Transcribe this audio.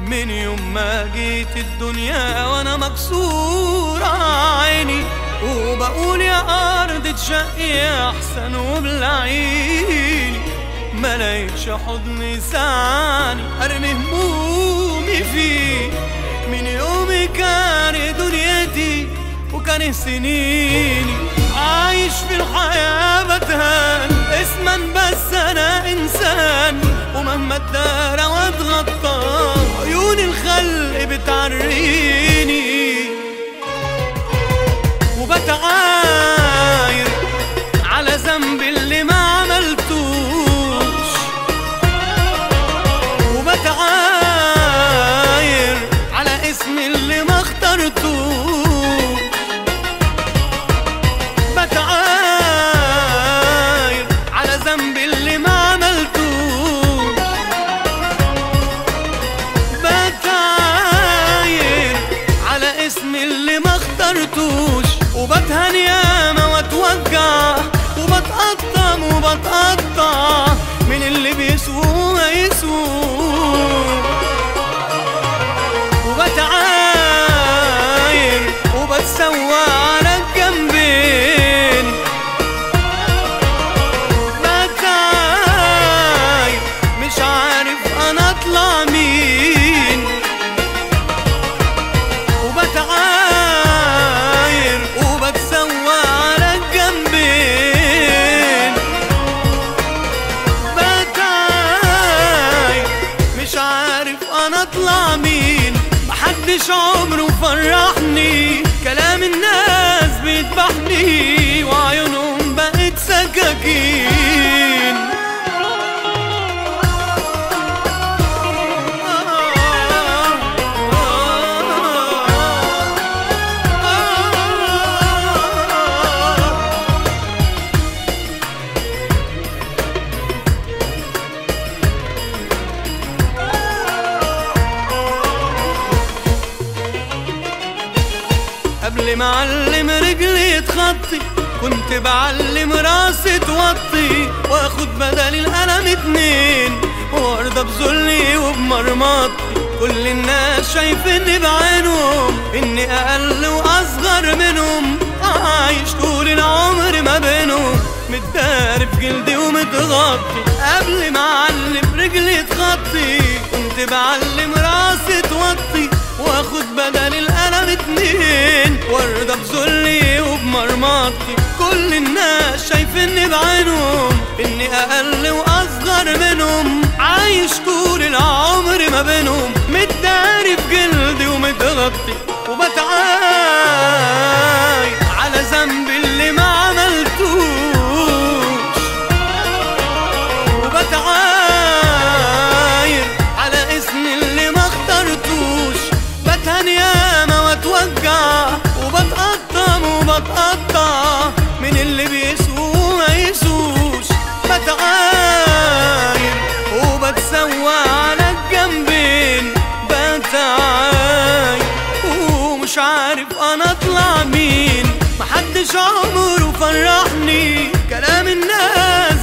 من يوم ما جيت الدنيا وانا مكسور عيني، وبقول يا ارض تشقي احسن وبلعيني. ما لقيتش حضن يسعني ارمي همومي فيه، من يومي كان دنيتي وكان سنيني. عايش في الحياة بتهان اسما بس انا انسان، ومهما اتدارى واتغطى عيون الخلق بتعريني. وبتعاير على ذنبي اللي ما عملتوش، وبتعاير على اسمي اللي ما اخترتوش، بتعاير على ذنبي اللي ما عملتوش، بتعاير على اسمي اللي ما اخترتوش. وبتهان ياما واتوجع وبتقطم وبتقطع من اللي بيسوق يسوق، وبتعاير وبتسوى على الجنبين، بتعاير مش عارف انا اطلع مين، وبتعاير وبتسوى على الجنبين، بتعاير مش عارف انا اطلع مين. محدش عمره فرحني، كلام الناس بيذبحني وعيونهم بقت سكاكين. قبل ما اعلم رجلي تخطي كنت بعلم راسي توطي، واخد بدل القلم اتنين وارضى بذلي وبمرمطي. كل الناس شايفيني بعينهم اني اقل واصغر منهم، عايش طول العمر ما بينهم متداري في جلدي ومتغطي. قبل ما اعلم رجلي تخطي كنت بعلم راسي توطي، واخد بدل القلم اتنين وارضى بذلي وبمرمطي. كل الناس شايفيني بعينهم اني اقل واصغر منهم، عايش طول العمر ما بينهم متداري في جلدي ومتغطي. وبتعاير على ذنبي اللي ما عملتوش، وبتعاير على اسمي اللي ما اخترتوش. بتهان ياما واتوجع وبتقطم وبتقطع من اللي بيسوق ما يسوش، بتعاير وبتسوى على الجنبين، بتعاير ومش عارف انا اطلع مين. محدش عمره فرحني، كلام الناس